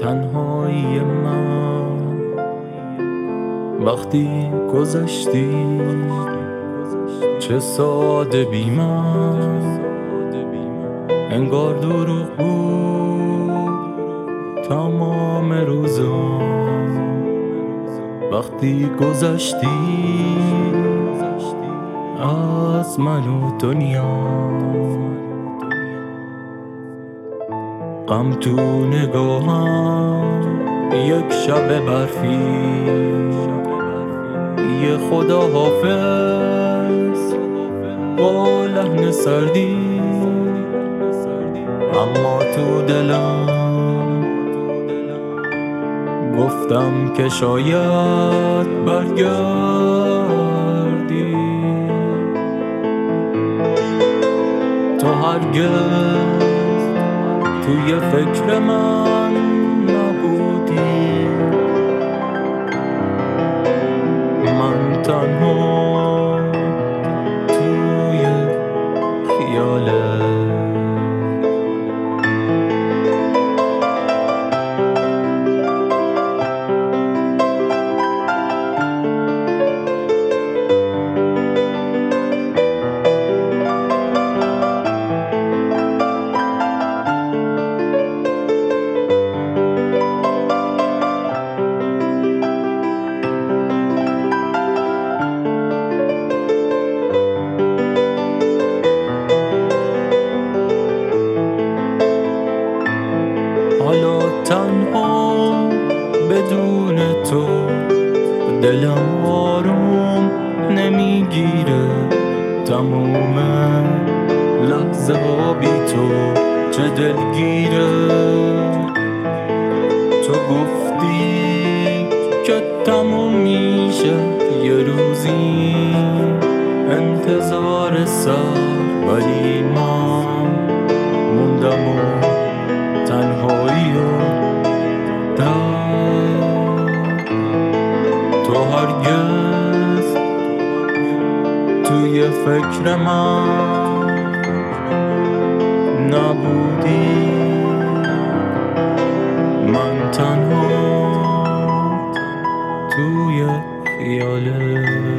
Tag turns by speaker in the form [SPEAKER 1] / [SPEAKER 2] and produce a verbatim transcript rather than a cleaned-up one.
[SPEAKER 1] تنهایی من وقتی گذشتی چه ساده بی من، انگار دروغ بود تمام روزم. وقتی گذشتی از من و دنیا، غم تو نگاهم یک شب برفی، یه خدا حافظ با لحن سردی، اما تو دلم گفتم که شاید برگردی. تو هرگز توی فکر من نبودی، من تنها توی خیالت. حالا تنها بدون تو دلم آروم نمیگیره، تموم لحظه ها بی تو چه دلگیره. تو گفتی که تموم میشه یه روزی، انتظار سر، ولی من موندم و تنهایی و درد. تو هرگز توی فکر من نبودی، من تنها توی خیالت.